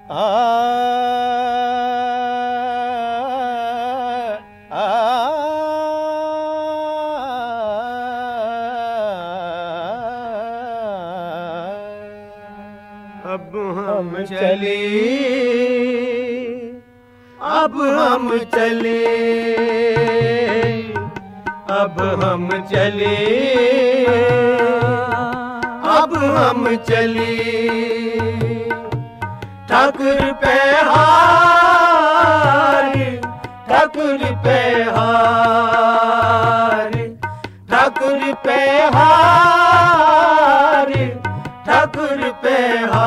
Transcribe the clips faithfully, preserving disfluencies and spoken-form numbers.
आ आ अब हम चले, अब हम चले, अब हम चले, अब हम चले, ठाकुर पे हार, ठाकुर पे हार, ठाकुर पे हार, ठाकुर पे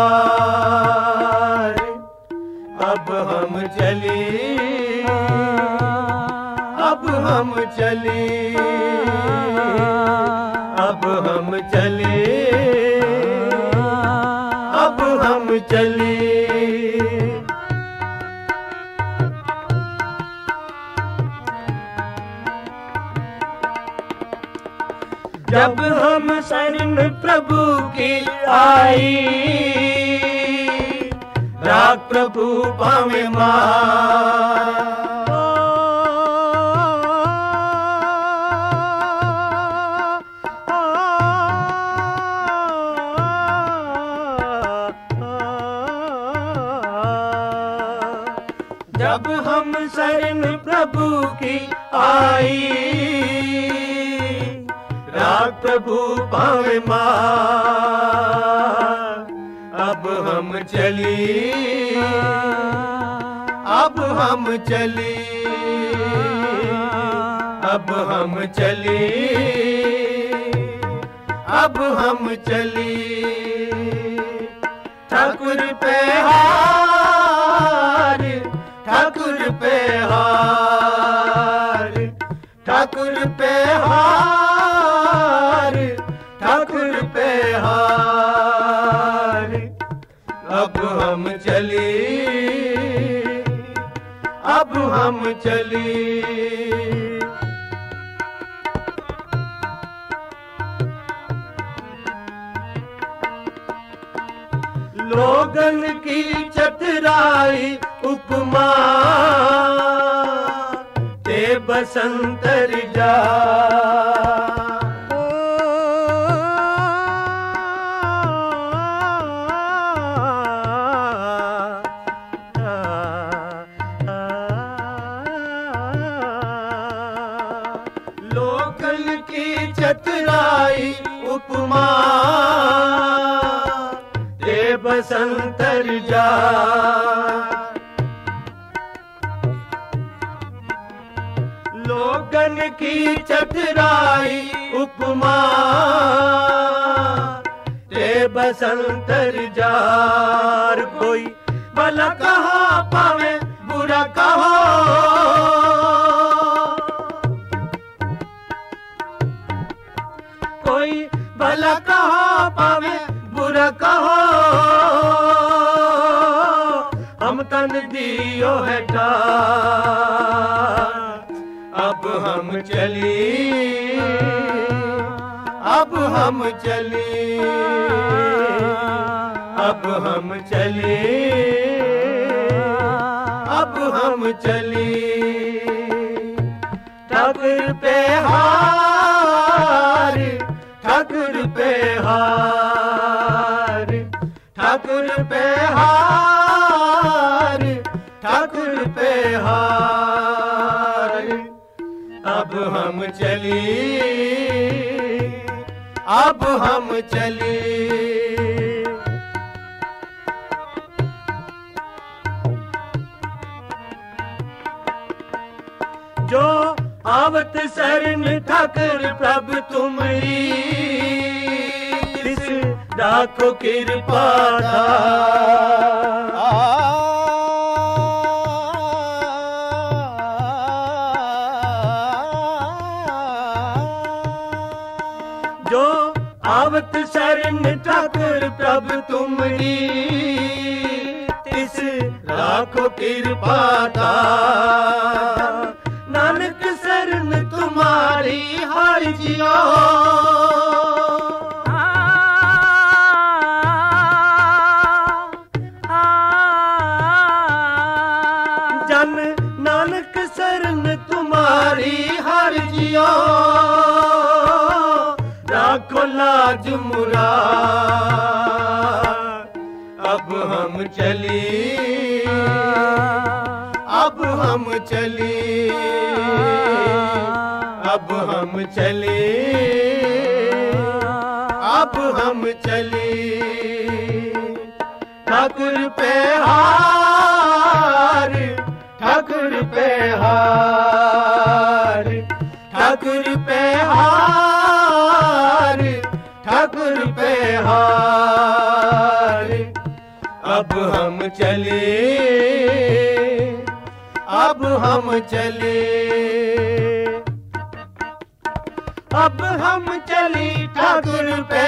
हार। अब हम चले, अब हम चले, अब हम चले, अब हम चले। जब हम शरण प्रभु की आई, राग प्रभु पावे मार। जब हम शरण प्रभु की आई, राग प्रभु पावे मार। अब हम चली, अब हम चली, अब हम चली, अब हम चली, ठाकुर पे हार, ठाकुर पे हार, ठाकुर पे हार, ठाकुर पे हार। अब हम चले, अब हम चले, लोगन की चतुराई उपमा ते बसंतर जा। लोगन की चतुराई उपमा ते बसंतर जा। लोगन की चतुराई उपमा ते बसंतर जार। कोई भला कहा पावे बुरा कहो, कोई भला कहा पावे बुरा कहो, हम तन दियो है डार। अब हम चली, अब हम चली, अब हम चली, अब हम चली, ठाकुर पे हार, ठाकुर पे हार, ठाकुर पे हार, ठाकुर पे हार। अब हम चली, अब हम चली, जो आवत शरण ठाकुर प्रभु तुमरी, तिस राखो कृपा धार। जो आवत शरण ठाकुर प्रभु तुमरी, तिस राखो कृपा धार। नानक शरण तुम्हारी हर जियो, जियो राखो लाज मुराद। अब हम चली अब हम चली अब हम चली अब हम चली। ठाकुर पे हार ठाकुर पे हार ठाकुर पे हार ठाकुर पे हार। अब हम चले अब हम चले अब हम चली ठाकुर पे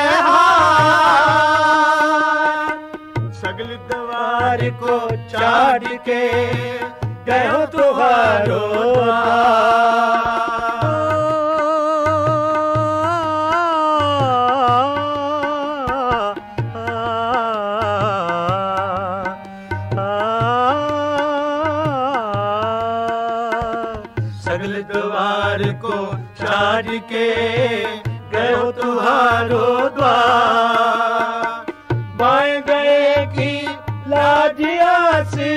हार। सगल द्वार को चाड़ के गयो तुहारो सगल द्वार को चाड़ के गयो तुहारो द्वार। बाएं गए की लाजिया से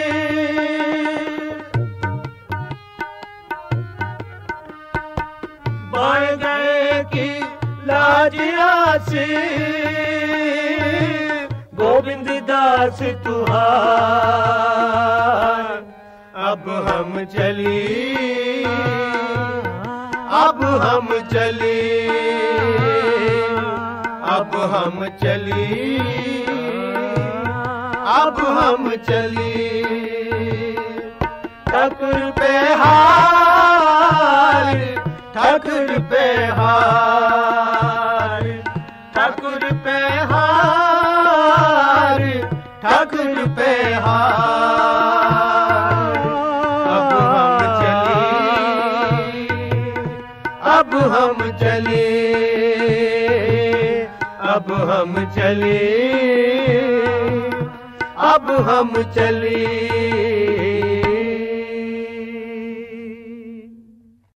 बाएं गए की लाजिया से गोविंद दास तुहार। अब हम चली अब हम चली अब हम चली अब हम चली। ठाकुर पे हार ठाकुर पे हार ठाकुर पे हार ठाकुर पे हार। अब हम चली अब हम चले अब हम चले अब हम चले।